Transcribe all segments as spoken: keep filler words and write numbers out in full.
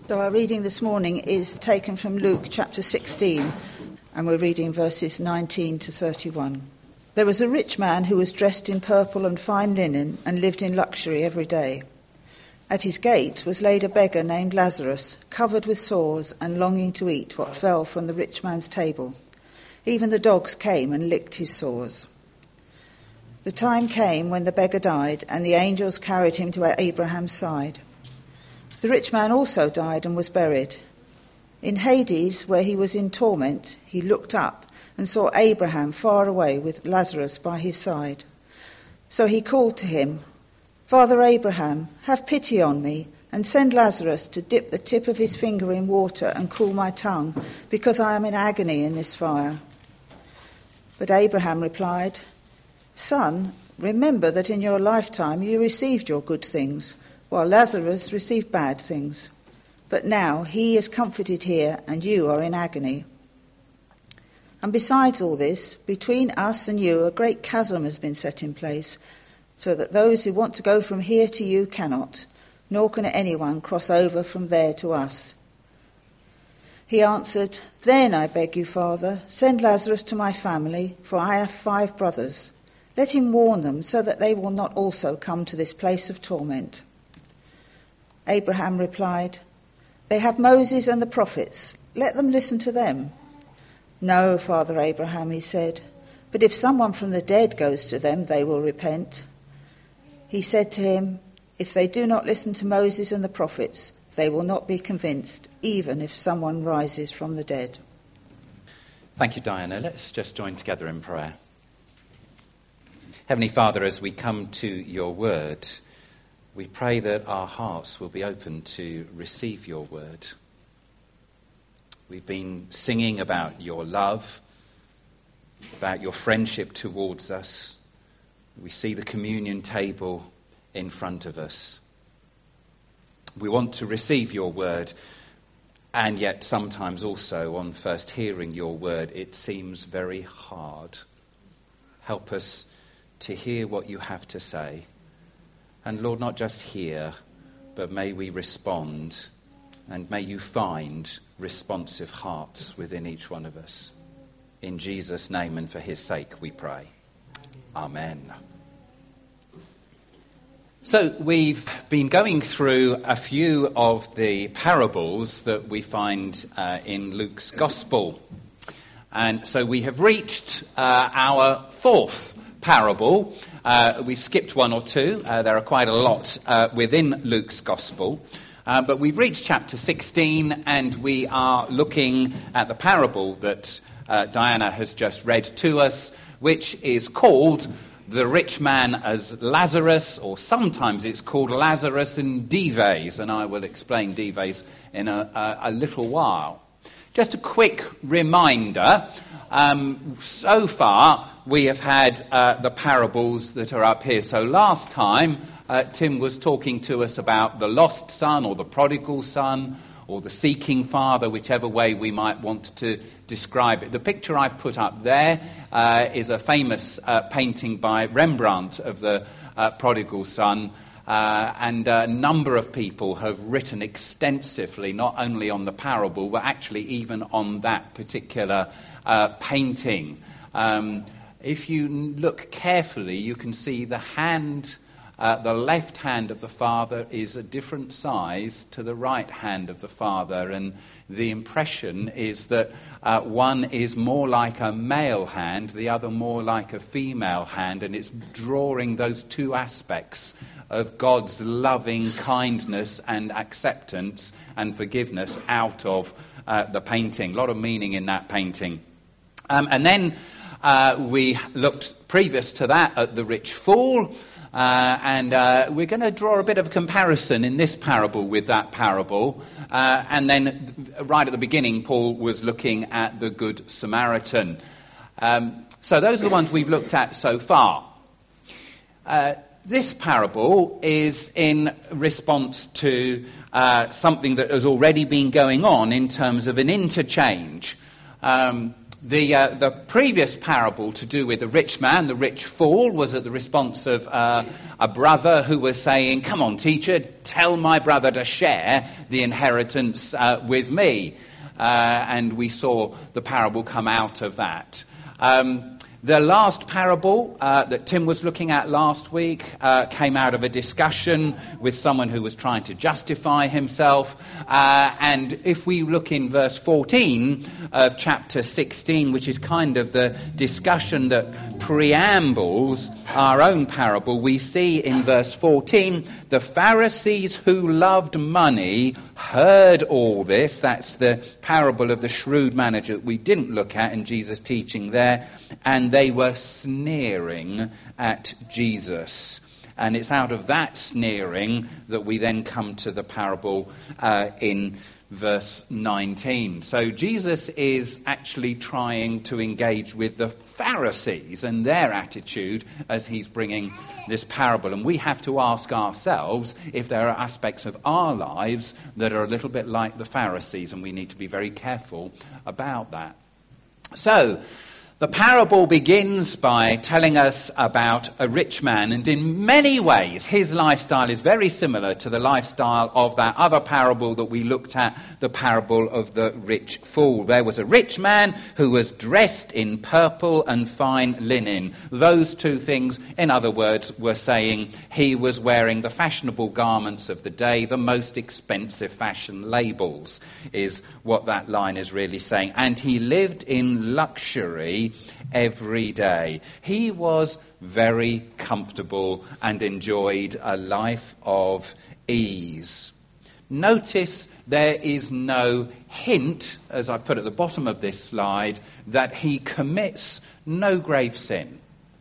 So our reading this morning is taken from Luke chapter sixteen, and we're reading verses nineteen to thirty-one. There was a rich man who was dressed in purple and fine linen and lived in luxury every day. At his gate was laid a beggar named Lazarus, covered with sores and longing to eat what fell from the rich man's table. Even the dogs came and licked his sores. The time came when the beggar died, and the angels carried him to Abraham's side. The rich man also died and was buried. In Hades, where he was in torment, he looked up and saw Abraham far away with Lazarus by his side. So he called to him, "Father Abraham, have pity on me, and send Lazarus to dip the tip of his finger in water and cool my tongue, because I am in agony in this fire." But Abraham replied, "Son, remember that in your lifetime you received your good things, while Lazarus received bad things. But now he is comforted here, and you are in agony. And besides all this, between us and you a great chasm has been set in place, so that those who want to go from here to you cannot, nor can anyone cross over from there to us." He answered, "Then I beg you, Father, send Lazarus to my family, for I have five brothers. Let him warn them, so that they will not also come to this place of torment." Abraham replied, "They have Moses and the prophets. Let them listen to them." "No, Father Abraham," he said, "but if someone from the dead goes to them, they will repent." He said to him, "If they do not listen to Moses and the prophets, they will not be convinced, even if someone rises from the dead." Thank you, Diana. Let's just join together in prayer. Heavenly Father, as we come to your word, we pray that our hearts will be open to receive your word. We've been singing about your love, about your friendship towards us. We see the communion table in front of us. We want to receive your word, and yet sometimes also on first hearing your word, it seems very hard. Help us to hear what you have to say. And Lord, not just hear, but may we respond, and may you find responsive hearts within each one of us. In Jesus' name and for his sake we pray. Amen. So we've been going through a few of the parables that we find uh, in Luke's Gospel. And so we have reached uh, our fourth parable. Uh, we've skipped one or two. Uh, there are quite a lot uh, within Luke's Gospel. Uh, but we've reached chapter sixteen, and we are looking at the parable that uh, Diana has just read to us, which is called The Rich Man as Lazarus, or sometimes it's called Lazarus and Dives, and I will explain Dives in a, a, a little while. Just a quick reminder, um, so far we have had uh, the parables that are up here. So last time uh, Tim was talking to us about the lost son, or the prodigal son, or the seeking father, whichever way we might want to describe it. The picture I've put up there uh, is a famous uh, painting by Rembrandt of the uh, prodigal son. Uh, and a number of people have written extensively, not only on the parable, but actually even on that particular uh, painting. Um, if you look carefully, you can see the hand, uh, the left hand of the father is a different size to the right hand of the father, and the impression is that uh, one is more like a male hand, the other more like a female hand, and it's drawing those two aspects of God's loving kindness and acceptance and forgiveness out of uh, the painting. A lot of meaning in that painting. Um, and then uh, we looked previous to that at the rich fool, uh, and uh, we're going to draw a bit of a comparison in this parable with that parable. Uh, and then right at the beginning, Paul was looking at the Good Samaritan. Um, so those are the ones we've looked at so far. Uh, This parable is in response to uh, something that has already been going on in terms of an interchange. Um, The, uh, the previous parable to do with the rich man, the rich fool, was at the response of uh, a brother who was saying, come on, teacher, tell my brother to share the inheritance uh, with me. Uh, and we saw the parable come out of that. Um, the last parable uh, that Tim was looking at last week uh, came out of a discussion with someone who was trying to justify himself. Uh, and if we look in verse fourteen of chapter sixteen, which is kind of the discussion that preambles our own parable, we see in verse fourteen, the Pharisees who loved money heard all this. That's the parable of the shrewd manager that we didn't look at in Jesus' teaching there. And they were sneering at Jesus. And it's out of that sneering that we then come to the parable uh, in verse nineteen. So Jesus is actually trying to engage with the Pharisees and their attitude as he's bringing this parable. And we have to ask ourselves if there are aspects of our lives that are a little bit like the Pharisees, and we need to be very careful about that. So, the parable begins by telling us about a rich man, and in many ways his lifestyle is very similar to the lifestyle of that other parable that we looked at, the parable of the rich fool. There was a rich man who was dressed in purple and fine linen. Those two things, in other words, were saying he was wearing the fashionable garments of the day, the most expensive fashion labels, is what that line is really saying. And he lived in luxury every day. He was very comfortable and enjoyed a life of ease. Notice there is no hint, as I put at the bottom of this slide, that he commits no grave sin.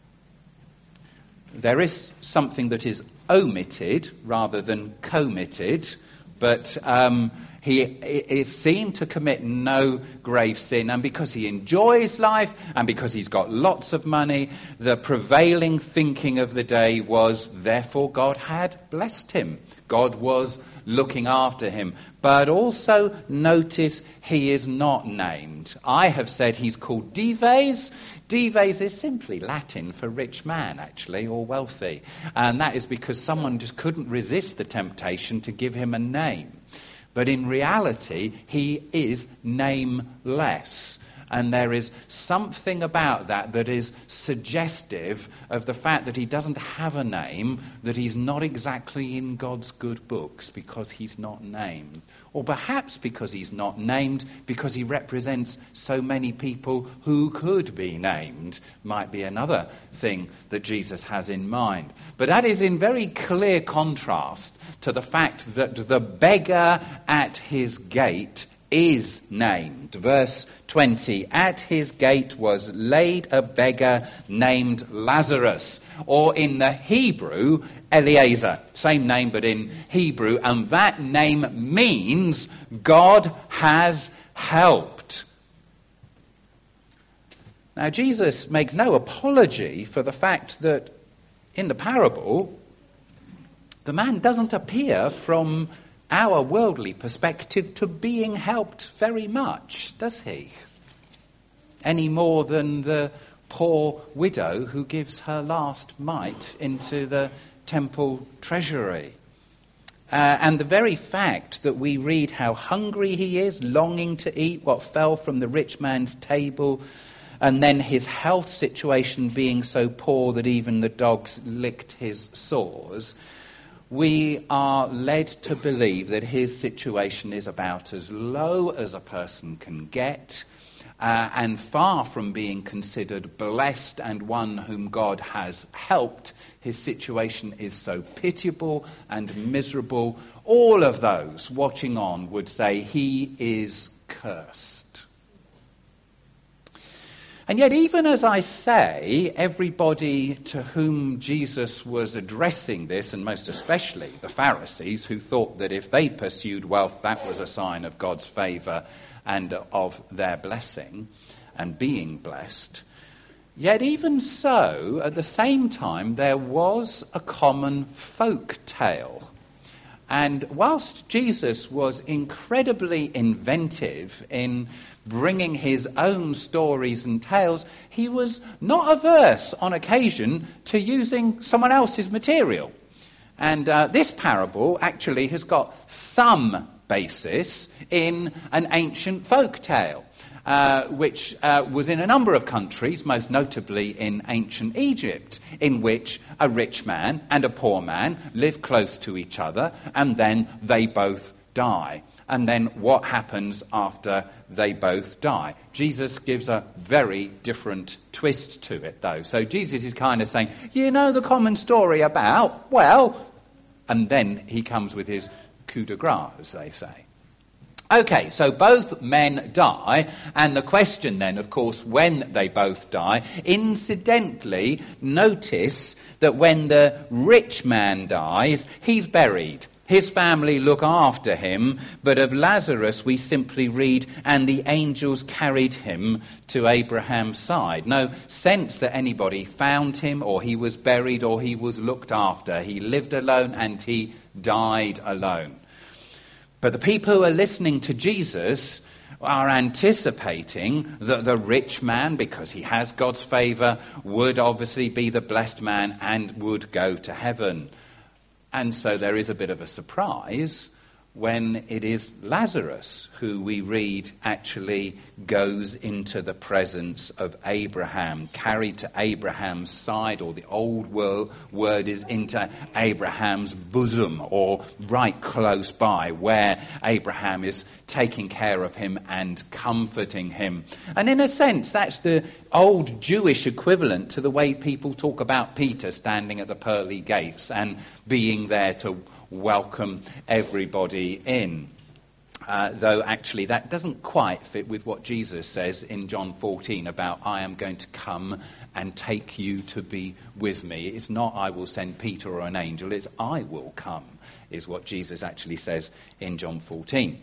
There is something that is omitted rather than committed, but um, he is seen to commit no grave sin, and because he enjoys life and because he's got lots of money, the prevailing thinking of the day was, therefore God had blessed him. God was looking after him. But also notice he is not named. I have said he's called Dives. Dives is simply Latin for rich man, actually, or wealthy. And that is because someone just couldn't resist the temptation to give him a name. But in reality, he is nameless. And there is something about that that is suggestive of the fact that he doesn't have a name, that he's not exactly in God's good books because he's not named. Or perhaps because he's not named, because he represents so many people who could be named, might be another thing that Jesus has in mind. But that is in very clear contrast to the fact that the beggar at his gate is named. Verse twenty, at his gate was laid a beggar named Lazarus, or in the Hebrew, Eliezer. Same name, but in Hebrew, and that name means God has helped. Now, Jesus makes no apology for the fact that in the parable, the man doesn't appear from our worldly perspective to being helped very much, does he? Any more than the poor widow who gives her last mite into the temple treasury. Uh, and the very fact that we read how hungry he is, longing to eat what fell from the rich man's table, and then his health situation being so poor that even the dogs licked his sores, we are led to believe that his situation is about as low as a person can get, uh, and far from being considered blessed and one whom God has helped. His situation is so pitiable and miserable. All of those watching on would say he is cursed. And yet, even as I say, everybody to whom Jesus was addressing this, and most especially the Pharisees, who thought that if they pursued wealth, that was a sign of God's favour and of their blessing and being blessed, yet even so, at the same time, there was a common folk tale. And whilst Jesus was incredibly inventive in bringing his own stories and tales, he was not averse on occasion to using someone else's material. And uh, this parable actually has got some basis in an ancient folk tale, uh, which uh, was in a number of countries, most notably in ancient Egypt, in which a rich man and a poor man live close to each other, and then they both die. And then what happens after they both die? Jesus gives a very different twist to it, though. So Jesus is kind of saying, you know the common story about, well, and then he comes with his coup de grace, as they say. Okay, so both men die, and the question then, of course, when they both die, incidentally, notice that when the rich man dies, he's buried. His family look after him, but of Lazarus we simply read, and the angels carried him to Abraham's side. No sense that anybody found him, or he was buried, or he was looked after. He lived alone and he died alone. But the people who are listening to Jesus are anticipating that the rich man, because he has God's favour, would obviously be the blessed man and would go to heaven. And so there is a bit of a surprise when it is Lazarus who we read actually goes into the presence of Abraham, carried to Abraham's side, or the old word is into Abraham's bosom, or right close by, where Abraham is taking care of him and comforting him. And in a sense, that's the old Jewish equivalent to the way people talk about Peter standing at the pearly gates and being there to welcome everybody in. Uh, though actually that doesn't quite fit with what Jesus says in John fourteen about I am going to come and take you to be with me. It's not I will send Peter or an angel, it's I will come, is what Jesus actually says in John fourteen.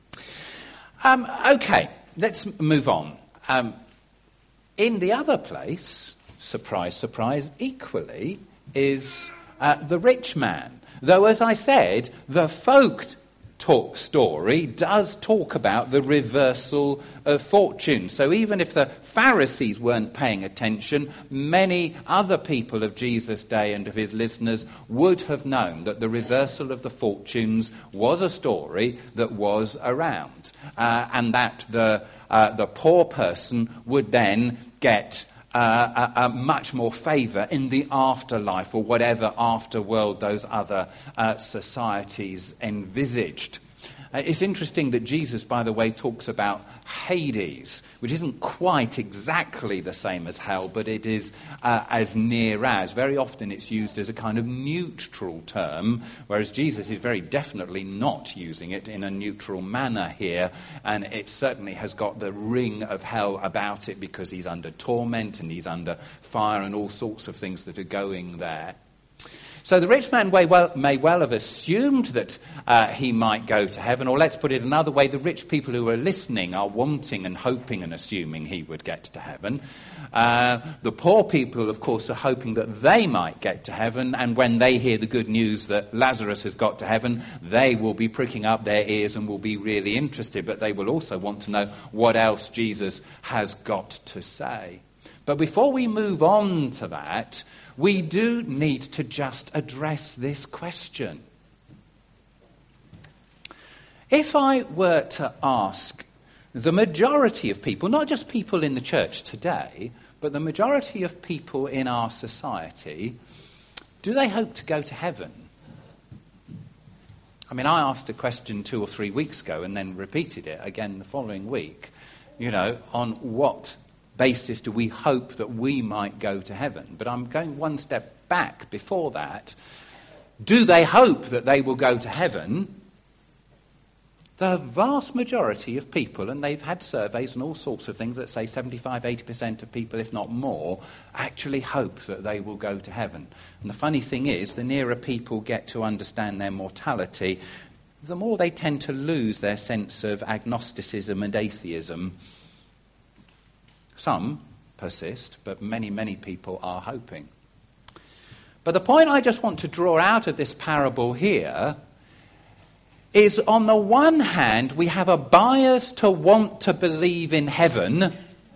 Um, okay, let's move on. Um, in the other place, surprise, surprise, equally, is uh, the rich man. Though, as I said, the folk talk story does talk about the reversal of fortune. So even if the Pharisees weren't paying attention, many other people of Jesus' day and of his listeners would have known that the reversal of the fortunes was a story that was around, uh, and that the uh, the poor person would then get Uh, a, a much more favour in the afterlife, or whatever afterworld those other uh, societies envisaged. Uh, it's interesting that Jesus, by the way, talks about Hades, which isn't quite exactly the same as hell, but it is uh, as near as. Very often it's used as a kind of neutral term, whereas Jesus is very definitely not using it in a neutral manner here, and it certainly has got the ring of hell about it because he's under torment and he's under fire and all sorts of things that are going there. So the rich man may well, may well have assumed that uh, he might go to heaven, or let's put it another way, the rich people who are listening are wanting and hoping and assuming he would get to heaven. Uh, the poor people, of course, are hoping that they might get to heaven, and when they hear the good news that Lazarus has got to heaven, they will be pricking up their ears and will be really interested, but they will also want to know what else Jesus has got to say. But before we move on to that, we do need to just address this question. If I were to ask the majority of people, not just people in the church today, but the majority of people in our society, do they hope to go to heaven? I mean, I asked a question two or three weeks ago and then repeated it again the following week. You know, on what basis do we hope that we might go to heaven? But I'm going one step back before that. Do they hope that they will go to heaven? The vast majority of people, and they've had surveys and all sorts of things that say seventy-five, eighty percent of people, if not more, actually hope that they will go to heaven. And the funny thing is, the nearer people get to understand their mortality, the more they tend to lose their sense of agnosticism and atheism. Some persist, but many, many people are hoping. But the point I just want to draw out of this parable here is on the one hand, we have a bias to want to believe in heaven,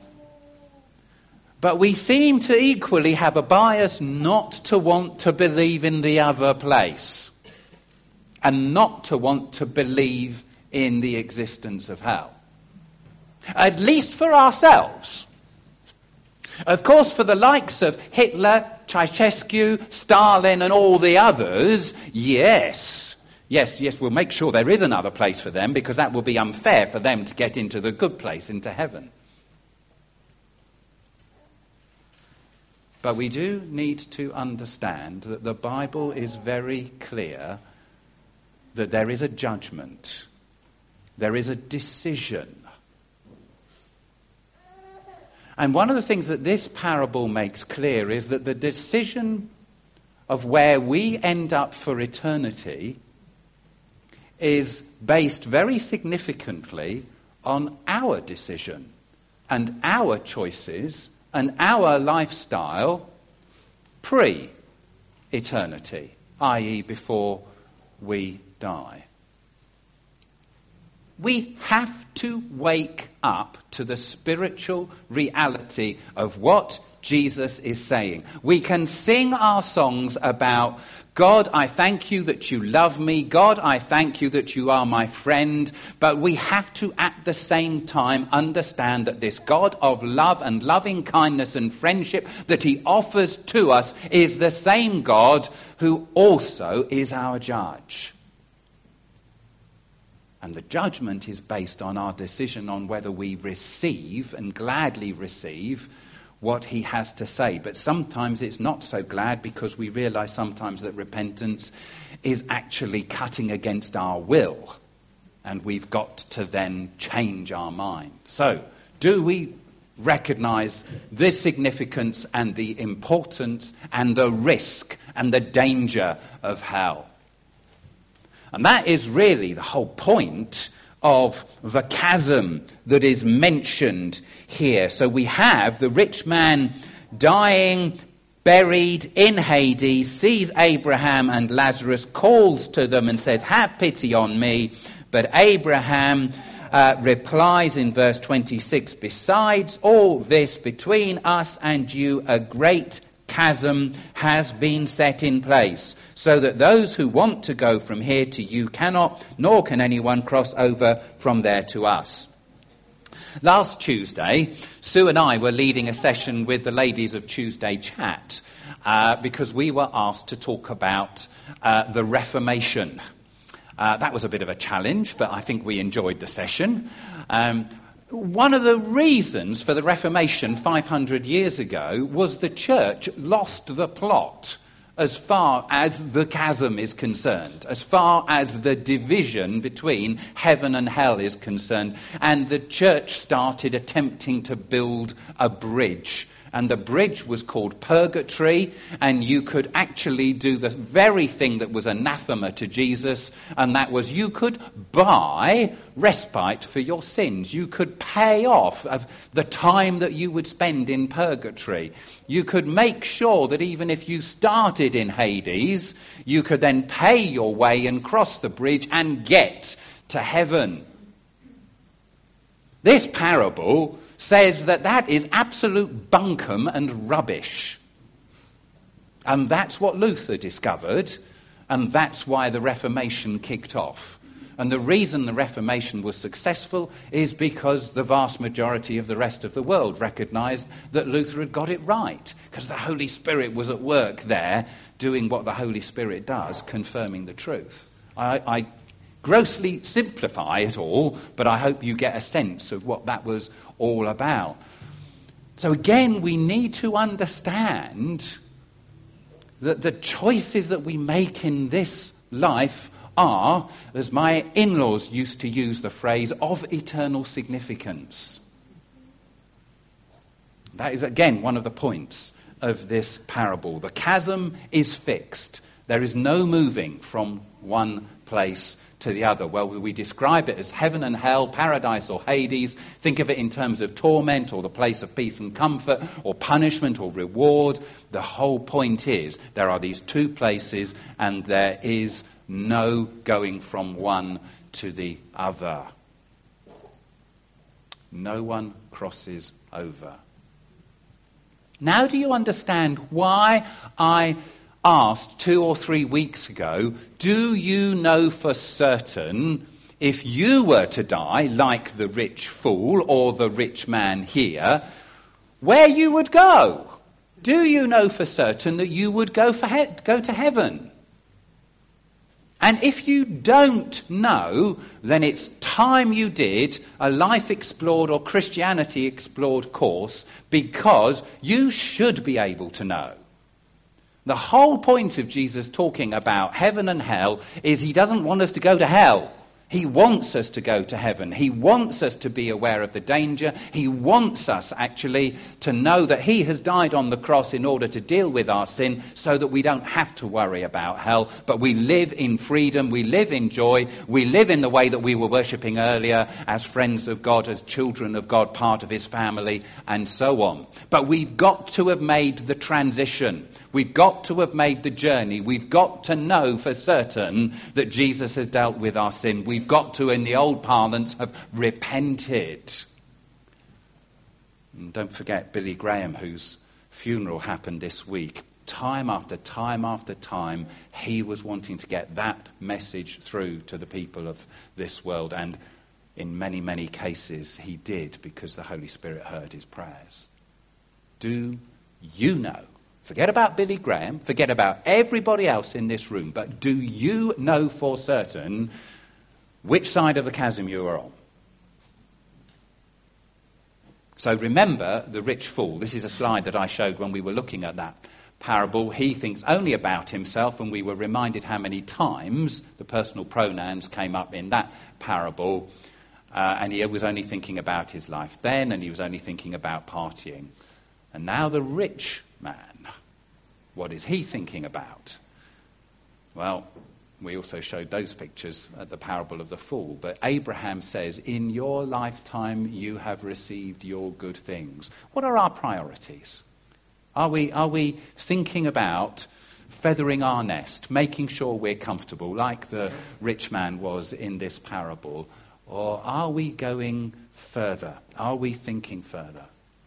but we seem to equally have a bias not to want to believe in the other place and not to want to believe in the existence of hell. At least for ourselves. Of course, for the likes of Hitler, Ceausescu, Stalin and all the others, yes, yes, yes, we'll make sure there is another place for them because that will be unfair for them to get into the good place, into heaven. But we do need to understand that the Bible is very clear that there is a judgment, there is a decision. And one of the things that this parable makes clear is that the decision of where we end up for eternity is based very significantly on our decision and our choices and our lifestyle pre-eternity, that is before we die. We have to wake up to the spiritual reality of what Jesus is saying. We can sing our songs about, God, I thank you that you love me. God, I thank you that you are my friend. But we have to, at the same time, understand that this God of love and loving kindness and friendship that he offers to us is the same God who also is our judge. And the judgment is based on our decision on whether we receive and gladly receive what he has to say. But sometimes it's not so glad because we realize sometimes that repentance is actually cutting against our will. And we've got to then change our mind. So, do we recognize the significance and the importance and the risk and the danger of hell? And that is really the whole point of the chasm that is mentioned here. So we have the rich man dying, buried in Hades, sees Abraham and Lazarus, calls to them and says, have pity on me. But Abraham uh, replies in verse twenty-six, besides all this, between us and you a great chasm has been set in place, so that those who want to go from here to you cannot, nor can anyone cross over from there to us. Last Tuesday, Sue and I were leading a session with the ladies of Tuesday Chat uh, because we were asked to talk about uh, the Reformation. Uh, that was a bit of a challenge, but I think we enjoyed the session. Um, One of the reasons for the Reformation five hundred years ago was the church lost the plot as far as the chasm is concerned, as far as the division between heaven and hell is concerned. And the church started attempting to build a bridge. And the bridge was called purgatory, and you could actually do the very thing that was anathema to Jesus, and that was you could buy respite for your sins. You could pay off of the time that you would spend in purgatory. You could make sure that even if you started in Hades, you could then pay your way and cross the bridge and get to heaven. This parable says that that is absolute bunkum and rubbish. And that's what Luther discovered, and that's why the Reformation kicked off. And the reason the Reformation was successful is because the vast majority of the rest of the world recognized that Luther had got it right, because the Holy Spirit was at work there doing what the Holy Spirit does, confirming the truth. I, I grossly simplify it all, but I hope you get a sense of what that was all about. So again, we need to understand that the choices that we make in this life are, as my in-laws used to use the phrase, of eternal significance. That is, again, one of the points of this parable. The chasm is fixed. There is no moving from one place to the other. Well, we describe it as heaven and hell, paradise or Hades. Think of it in terms of torment or the place of peace and comfort or punishment or reward. The whole point is there are these two places and there is no going from one to the other. No one crosses over. Now do you understand why I asked two or three weeks ago, do you know for certain if you were to die like the rich fool or the rich man here, where you would go? Do you know for certain that you would go, for he- go to heaven? And if you don't know, then it's time you did a Life Explored or Christianity Explored course, because you should be able to know. The whole point of Jesus talking about heaven and hell is he doesn't want us to go to hell. He wants us to go to heaven. He wants us to be aware of the danger. He wants us actually to know that he has died on the cross in order to deal with our sin so that we don't have to worry about hell, but we live in freedom, we live in joy, we live in the way that we were worshipping earlier as friends of God, as children of God, part of his family, and so on. But we've got to have made the transition. We've got to have made the journey. We've got to know for certain that Jesus has dealt with our sin. We've got to, in the old parlance, have repented. And don't forget Billy Graham, whose funeral happened this week. Time after time after time, he was wanting to get that message through to the people of this world. And in many, many cases, he did, because the Holy Spirit heard his prayers. Do you know? Forget about Billy Graham, forget about everybody else in this room, but do you know for certain which side of the chasm you are on? So remember the rich fool. This is a slide that I showed when we were looking at that parable. He thinks only about himself, and we were reminded how many times the personal pronouns came up in that parable, uh, and he was only thinking about his life then, and he was only thinking about partying. And now the rich man. What is he thinking about? Well, we also showed those pictures at the parable of the fool. But Abraham says, in your lifetime you have received your good things. What are our priorities? Are we, are we thinking about feathering our nest, making sure we're comfortable like the rich man was in this parable? Or are we going further? Are we thinking further?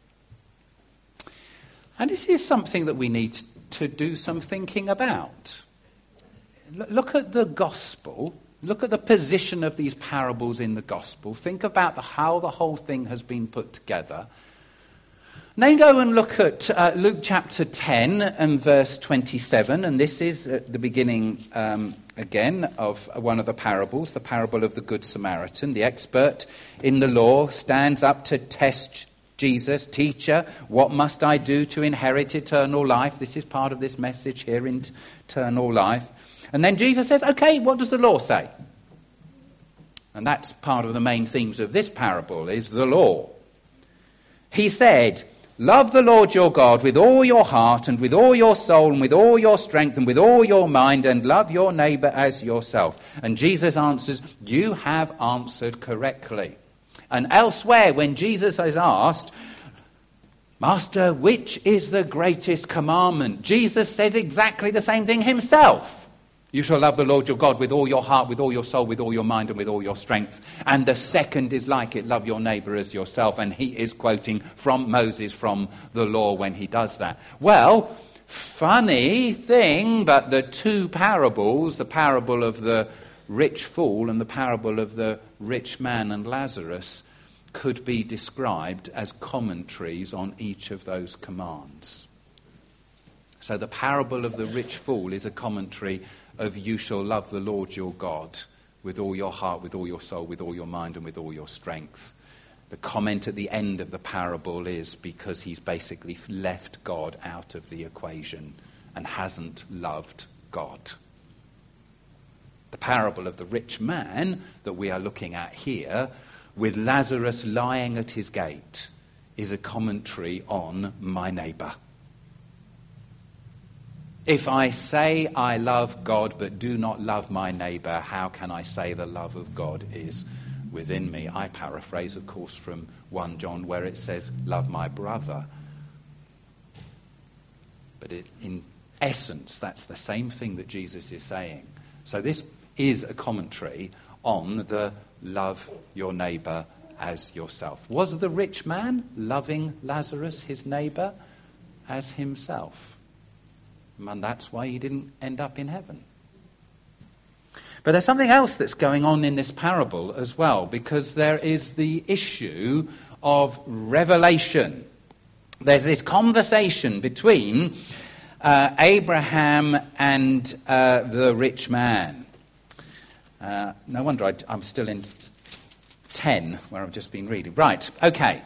And this is something that we need to do some thinking about. Look at the gospel. Look at the position of these parables in the gospel. Think about the, how the whole thing has been put together. And then go and look at uh, Luke chapter ten and verse twenty-seven. And this is at the beginning um, again of one of the parables, the parable of the Good Samaritan. The expert in the law stands up to test Jesus. Teacher, what must I do to inherit eternal life? This is part of this message here in eternal life. And then Jesus says, okay, what does the law say? And that's part of the main themes of this parable, is the law. He said, love the Lord your God with all your heart and with all your soul and with all your strength and with all your mind, and love your neighbour as yourself. And Jesus answers, you have answered correctly. And elsewhere, when Jesus is asked, Master, which is the greatest commandment? Jesus says exactly the same thing himself. You shall love the Lord your God with all your heart, with all your soul, with all your mind, and with all your strength. And the second is like it, love your neighbour as yourself. And he is quoting from Moses, from the law, when he does that. Well, funny thing, but the two parables, the parable of the rich fool and the parable of the rich man and Lazarus, could be described as commentaries on each of those commands. So the parable of the rich fool is a commentary of you shall love the Lord your God with all your heart, with all your soul, with all your mind, and with all your strength. The comment at the end of the parable is because he's basically left God out of the equation and hasn't loved God. The parable of the rich man that we are looking at here, with Lazarus lying at his gate, is a commentary on my neighbour. If I say I love God but do not love my neighbour, how can I say the love of God is within me? I paraphrase, of course, from First John, where it says, love my brother. But it, in essence, that's the same thing that Jesus is saying. So this is a commentary on the love your neighbour as yourself. Was the rich man loving Lazarus, his neighbour, as himself? And that's why he didn't end up in heaven. But there's something else that's going on in this parable as well, because there is the issue of revelation. There's this conversation between uh, Abraham and uh, the rich man. Uh, no wonder I, I'm still in ten, where I've just been reading. Right, okay.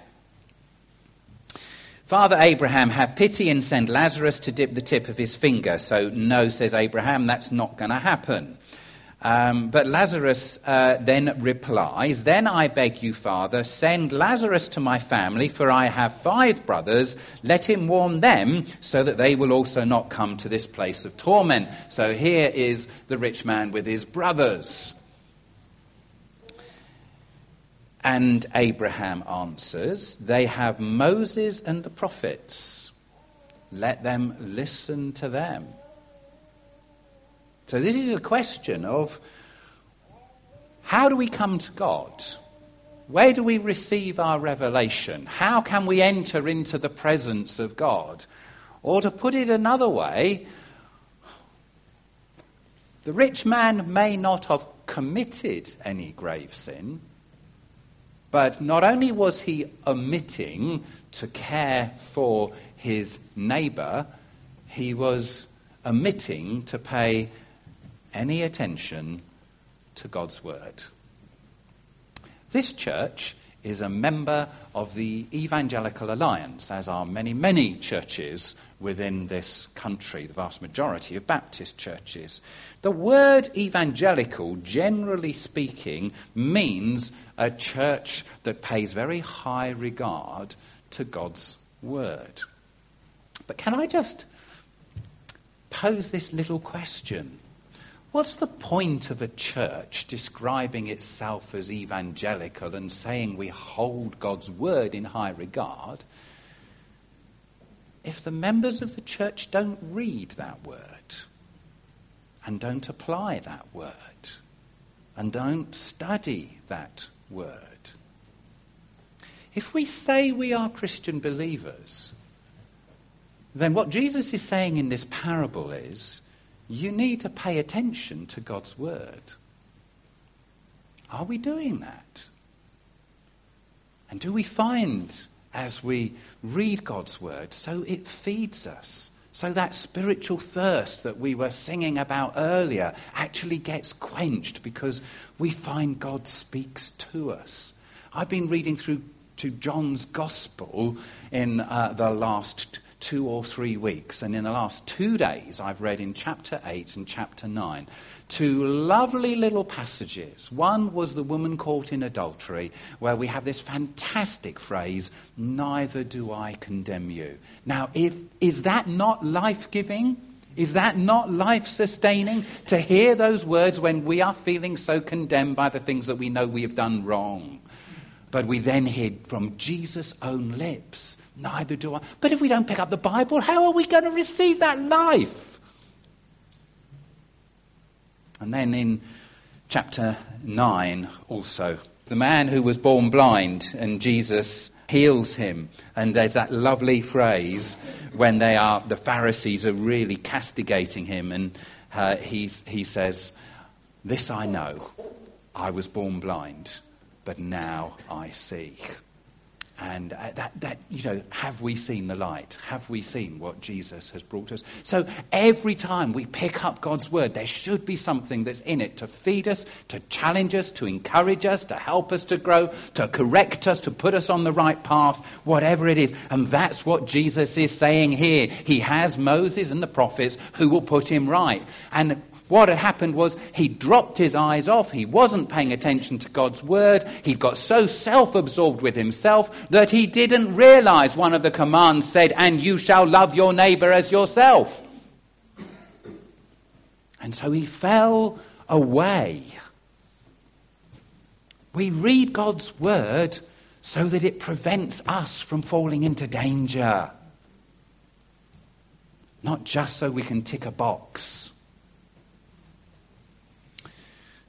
Father Abraham, have pity and send Lazarus to dip the tip of his finger. So, no, says Abraham, that's not going to happen. Um, but Lazarus uh, then replies, then I beg you, Father, send Lazarus to my family, for I have five brothers. Let him warn them, so that they will also not come to this place of torment. So here is the rich man with his brothers. And Abraham answers, they have Moses and the prophets. Let them listen to them. So this is a question of how do we come to God? Where do we receive our revelation? How can we enter into the presence of God? Or to put it another way, the rich man may not have committed any grave sin, but not only was he omitting to care for his neighbour, he was omitting to pay any attention to God's word. This church is a member of the Evangelical Alliance, as are many, many churches within this country, the vast majority of Baptist churches. The word evangelical, generally speaking, means a church that pays very high regard to God's word. But can I just pose this little question? What's the point of a church describing itself as evangelical and saying we hold God's word in high regard if the members of the church don't read that word and don't apply that word and don't study that word? If we say we are Christian believers, then what Jesus is saying in this parable is, you need to pay attention to God's word. Are we doing that? And do we find, as we read God's word, so it feeds us, so that spiritual thirst that we were singing about earlier actually gets quenched because we find God speaks to us? I've been reading through to John's Gospel in uh, the last two or three weeks. And in the last two days, I've read in chapter eight and chapter nine two lovely little passages. One was the woman caught in adultery, where we have this fantastic phrase, neither do I condemn you. Now, if is that not life-giving? Is that not life-sustaining? To hear those words when we are feeling so condemned by the things that we know we have done wrong. But we then hear from Jesus' own lips, neither do I. But if we don't pick up the Bible, how are we going to receive that life? And then in chapter nine also, the man who was born blind and Jesus heals him. And there's that lovely phrase when they are, the Pharisees are really castigating him. And uh, he, he says, this I know, I was born blind, but now I see. And uh, that, that, you know, have we seen the light? Have we seen what Jesus has brought us? So every time we pick up God's word, there should be something that's in it to feed us, to challenge us, to encourage us, to help us to grow, to correct us, to put us on the right path, whatever it is. And that's what Jesus is saying here. He has Moses and the prophets who will put him right. And what had happened was he dropped his eyes off. He wasn't paying attention to God's word. He got so self-absorbed with himself that he didn't realize one of the commands said, and you shall love your neighbor as yourself. And so he fell away. We read God's word so that it prevents us from falling into danger. Not just so we can tick a box.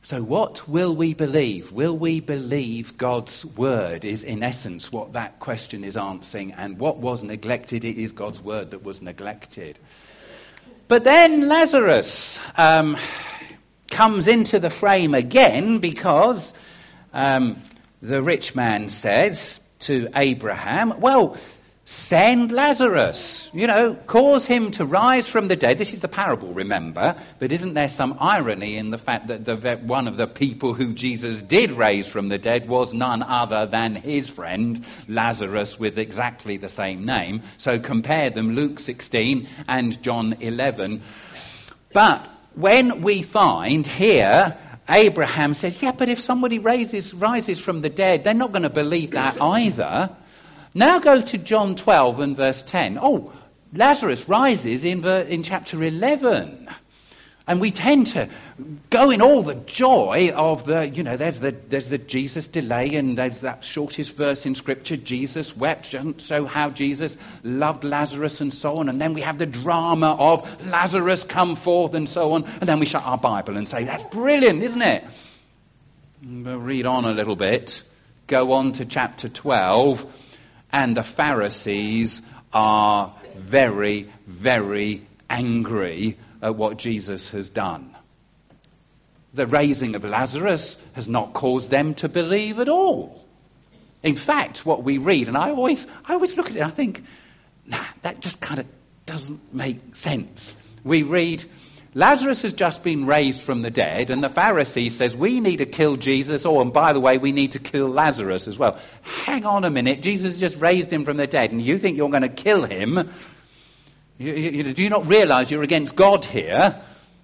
So what will we believe? Will we believe God's word is in essence what that question is answering, and what was neglected, it is God's word that was neglected. But then Lazarus um, comes into the frame again, because um, the rich man says to Abraham, well, send Lazarus, you know, cause him to rise from the dead. This is the parable, remember, but isn't there some irony in the fact that the, one of the people who Jesus did raise from the dead was none other than his friend Lazarus, with exactly the same name? So compare them, Luke sixteen and John eleven. But when we find here, Abraham says, yeah, but if somebody raises, rises from the dead, they're not going to believe that either. Now go to John twelve and verse ten. Oh, Lazarus rises in, ver- in chapter eleven. And we tend to go in all the joy of the, you know, there's the there's the Jesus delay, and there's that shortest verse in Scripture, Jesus wept, doesn't show how Jesus loved Lazarus and so on. And then we have the drama of Lazarus come forth and so on. And then we shut our Bible and say, that's brilliant, isn't it? We'll read on a little bit. Go on to chapter twelve. And the Pharisees are very, very angry at what Jesus has done. The raising of Lazarus has not caused them to believe at all. In fact, what we read, and I always, I always look at it and I think, nah, that just kind of doesn't make sense. We read, Lazarus has just been raised from the dead, and the Pharisee says, we need to kill Jesus. Oh, and by the way, we need to kill Lazarus as well. Hang on a minute. Jesus just raised him from the dead, and you think you're going to kill him? You, you, do you not realize you're against God here?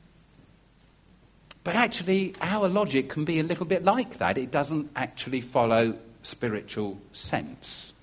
But actually, our logic can be a little bit like that. It doesn't actually follow spiritual sense.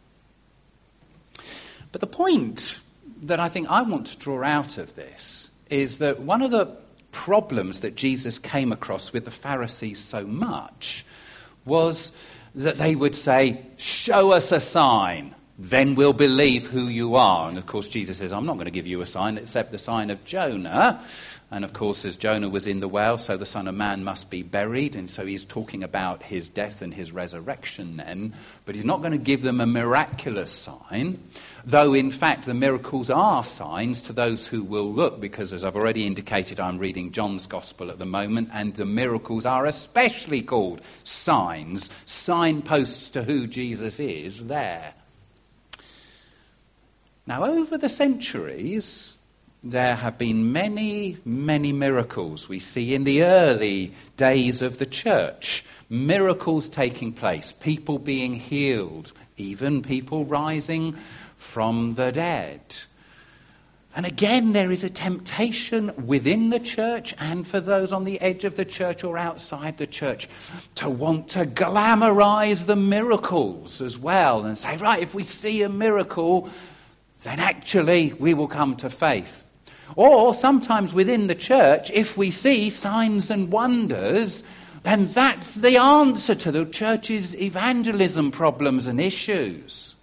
But the point that I think I want to draw out of this is that one of the problems that Jesus came across with the Pharisees so much was that they would say, show us a sign, then we'll believe who you are. And of course Jesus says, I'm not going to give you a sign except the sign of Jonah. And of course, as Jonah was in the whale, so the Son of Man must be buried. And so he's talking about his death and his resurrection then. But he's not going to give them a miraculous sign, though in fact the miracles are signs to those who will look, because as I've already indicated, I'm reading John's Gospel at the moment, and the miracles are especially called signs, signposts to who Jesus is there. Now, over the centuries, there have been many, many miracles. We see in the early days of the church, miracles taking place, people being healed, even people rising from the dead. And again, there is a temptation within the church and for those on the edge of the church or outside the church to want to glamorize the miracles as well and say, right, if we see a miracle, then actually we will come to faith. Or sometimes within the church, if we see signs and wonders, then that's the answer to the church's evangelism problems and issues.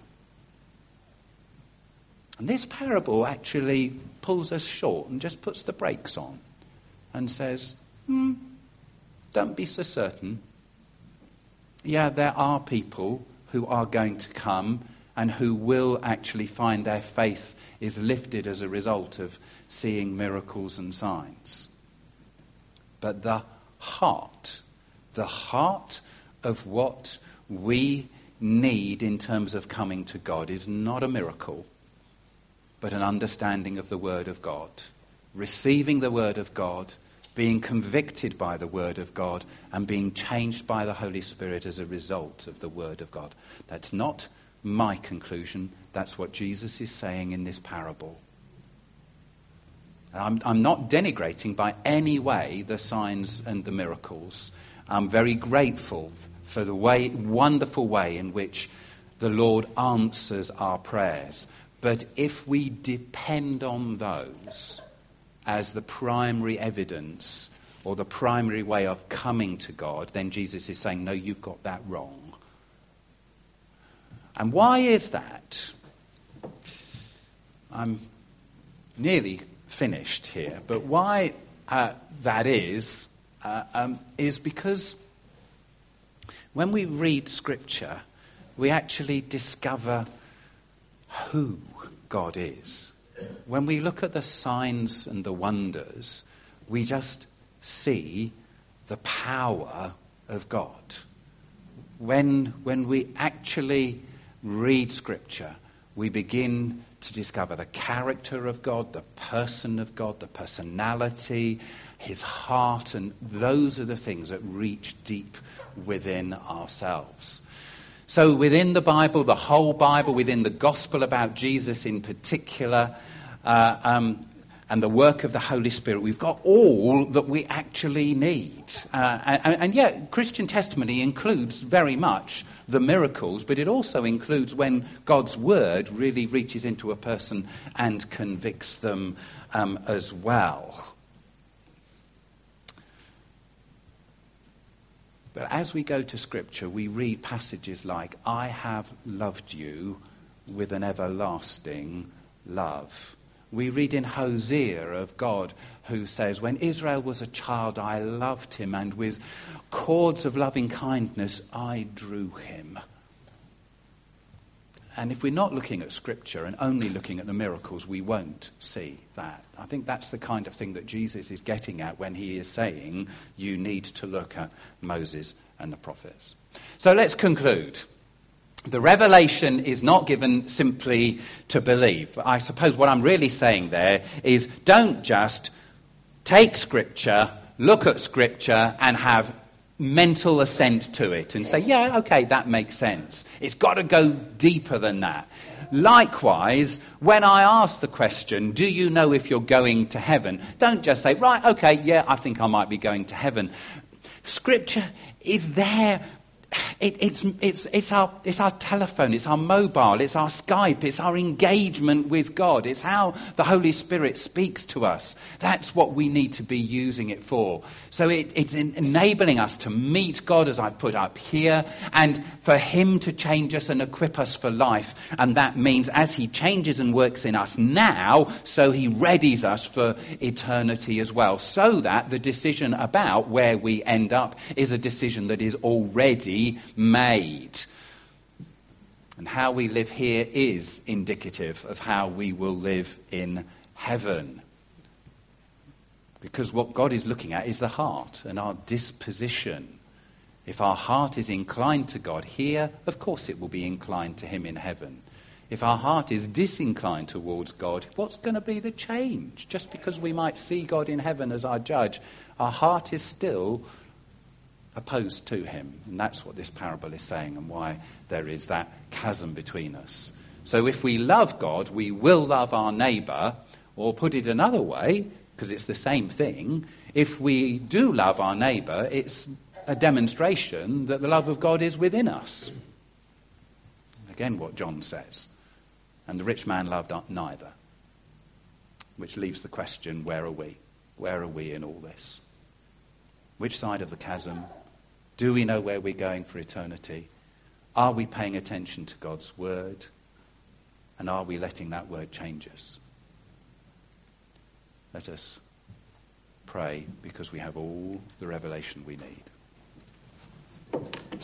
And this parable actually pulls us short and just puts the brakes on and says, hmm, don't be so certain. Yeah, there are people who are going to come and who will actually find their faith is lifted as a result of seeing miracles and signs. But the heart, the heart of what we need in terms of coming to God is not a miracle, but an understanding of the Word of God, receiving the Word of God, being convicted by the Word of God, and being changed by the Holy Spirit as a result of the Word of God. That's not my conclusion. That's what Jesus is saying in this parable. I'm, I'm not denigrating by any way the signs and the miracles. I'm very grateful for the way, wonderful way in which the Lord answers our prayers. But if we depend on those as the primary evidence or the primary way of coming to God, then Jesus is saying, no, you've got that wrong. And why is that? I'm nearly finished here, but why uh, that is, uh, um, is because when we read Scripture, we actually discover who God is. When we look at the signs and the wonders, we just see the power of God. When, when we actually read Scripture, we begin to discover the character of God, the person of God, the personality, his heart, and those are the things that reach deep within ourselves. So within the Bible, the whole Bible, within the gospel about Jesus in particular, uh, um, and the work of the Holy Spirit, we've got all that we actually need. Uh, and, and yet, Christian testimony includes very much the miracles, but it also includes when God's word really reaches into a person and convicts them um, as well. But as we go to Scripture, we read passages like, I have loved you with an everlasting love. We read in Hosea of God who says, when Israel was a child, I loved him, and with cords of loving kindness, I drew him. And if we're not looking at Scripture and only looking at the miracles, we won't see that. I think that's the kind of thing that Jesus is getting at when he is saying you need to look at Moses and the prophets. So let's conclude. The revelation is not given simply to believe. I suppose what I'm really saying there is don't just take Scripture, look at Scripture and have mental assent to it and say, yeah, okay, that makes sense. It's got to go deeper than that. Likewise, when I ask the question, do you know if you're going to heaven? Don't just say, right, okay, yeah, I think I might be going to heaven. Scripture is there. It, it's, it's, it's, our, it's our telephone, it's our mobile, it's our Skype, it's our engagement with God. It's how the Holy Spirit speaks to us. That's what we need to be using it for. So it, it's enabling us to meet God, as I've put up here, and for him to change us and equip us for life. And that means as he changes and works in us now, so he readies us for eternity as well. So that the decision about where we end up is a decision that is already made. And how we live here is indicative of how we will live in heaven. Because what God is looking at is the heart and our disposition. If our heart is inclined to God here, of course it will be inclined to him in heaven. If our heart is disinclined towards God, what's going to be the change? Just because we might see God in heaven as our judge, our heart is still opposed to him. And that's what this parable is saying and why there is that chasm between us. So if we love God, we will love our neighbour, or put it another way, because it's the same thing, if we do love our neighbour, it's a demonstration that the love of God is within us. Again, what John says. And the rich man loved neither. Which leaves the question, where are we? Where are we in all this? Which side of the chasm? Do we know where we're going for eternity? Are we paying attention to God's word? And are we letting that word change us? Let us pray, because we have all the revelation we need.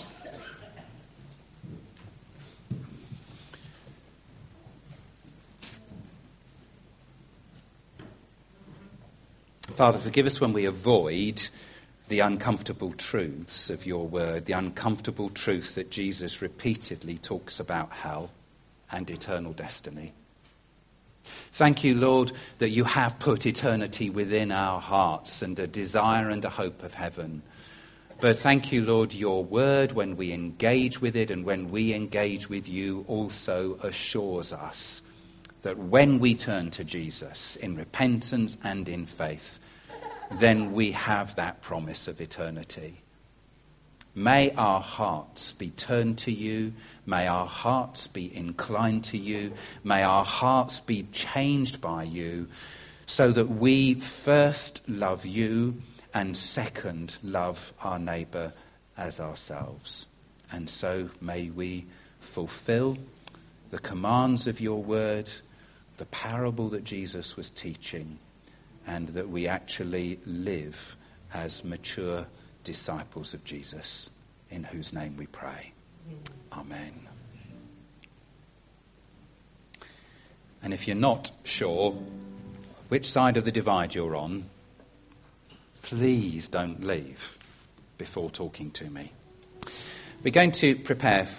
Father, forgive us when we avoid the uncomfortable truths of your word, the uncomfortable truth that Jesus repeatedly talks about hell and eternal destiny. Thank you, Lord, that you have put eternity within our hearts and a desire and a hope of heaven. But thank you, Lord, your word, when we engage with it and when we engage with you, also assures us that when we turn to Jesus in repentance and in faith, then we have that promise of eternity. May our hearts be turned to you. May our hearts be inclined to you. May our hearts be changed by you, so that we first love you and second love our neighbour as ourselves. And so may we fulfill the commands of your word, the parable that Jesus was teaching, and that we actually live as mature disciples of Jesus, in whose name we pray. Amen. And if you're not sure which side of the divide you're on, please don't leave before talking to me. We're going to prepare